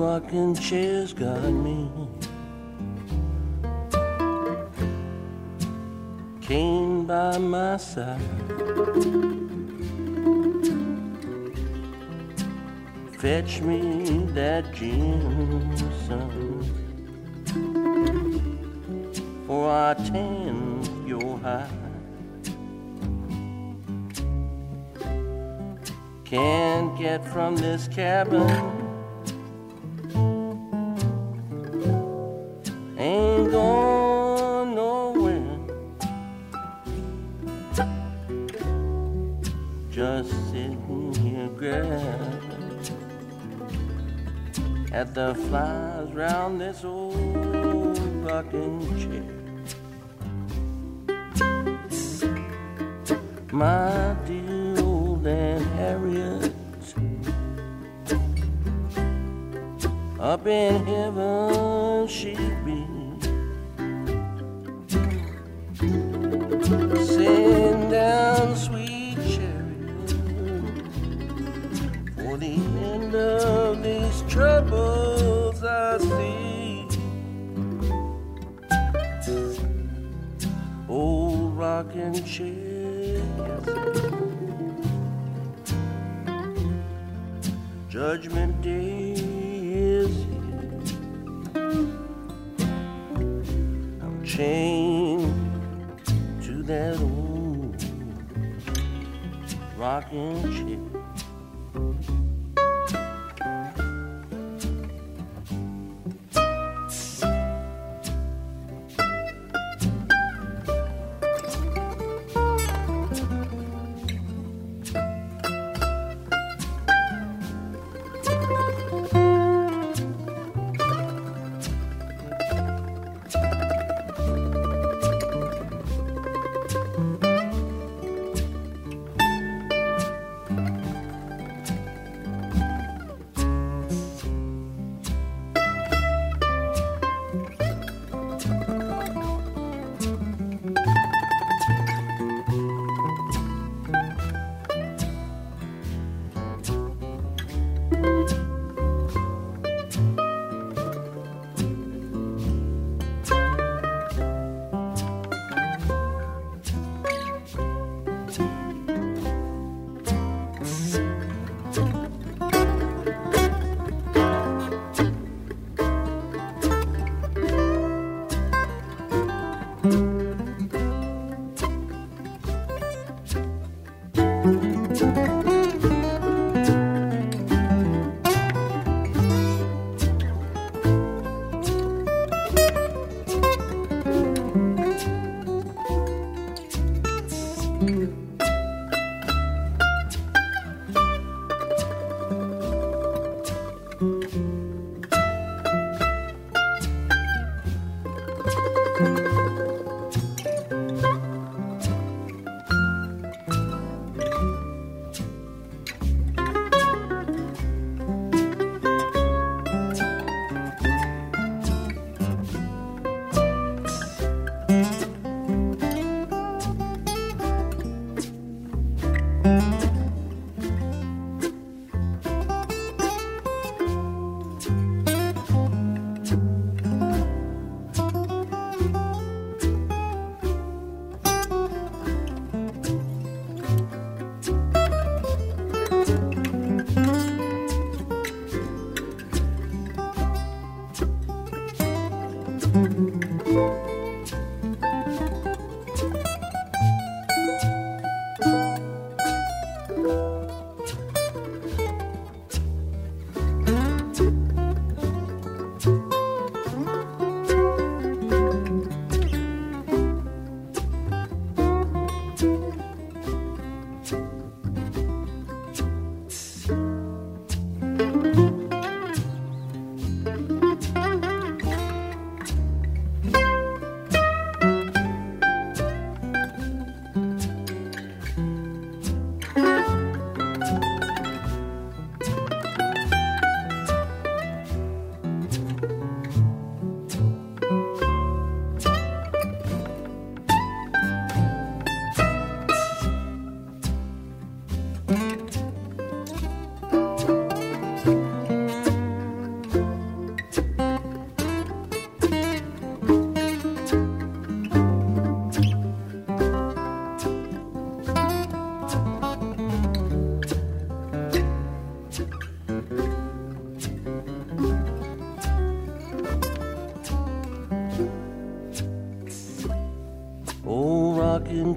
rocking chair's got me. Came by my side, fetch me that gin, son, for I tend your hide. Can't get from this cabin, ain't going nowhere, just sitting here grabbing at the flies round this old rocking chair. My dear old Aunt Harriet, up in heaven she'd be, sing down sweet chariot for the end of these troubles I see. Old rocking chair, Judgment Day is here. I'm chained to that old rocking chair.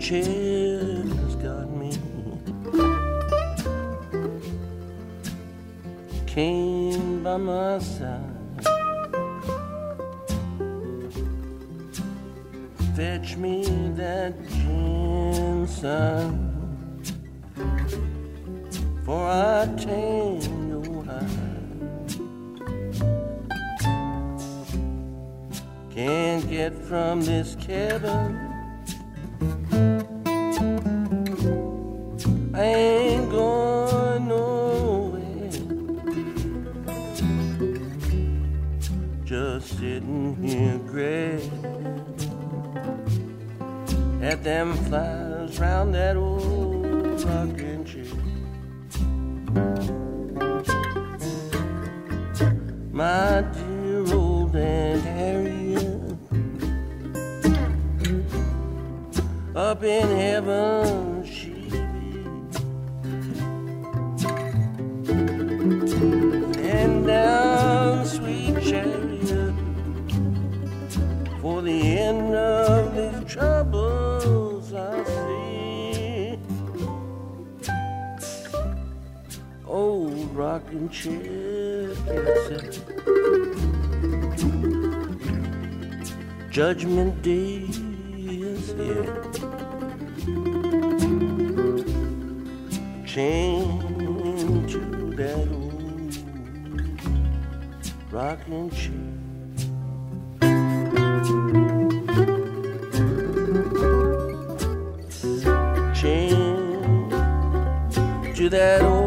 chair has got me. Came by my side, fetch me that ginseng, for I tame your hide. Can't get from this cabin, I ain't going nowhere, just sitting here gray at them flies round that old rocking chair. My dear old Aunt Harriet, up in heaven she be, and down sweet chariot for the end of these troubles I see. Old rocking chair, yes, Judgment Day is here. Chained to that old rocking chair. Chained to that old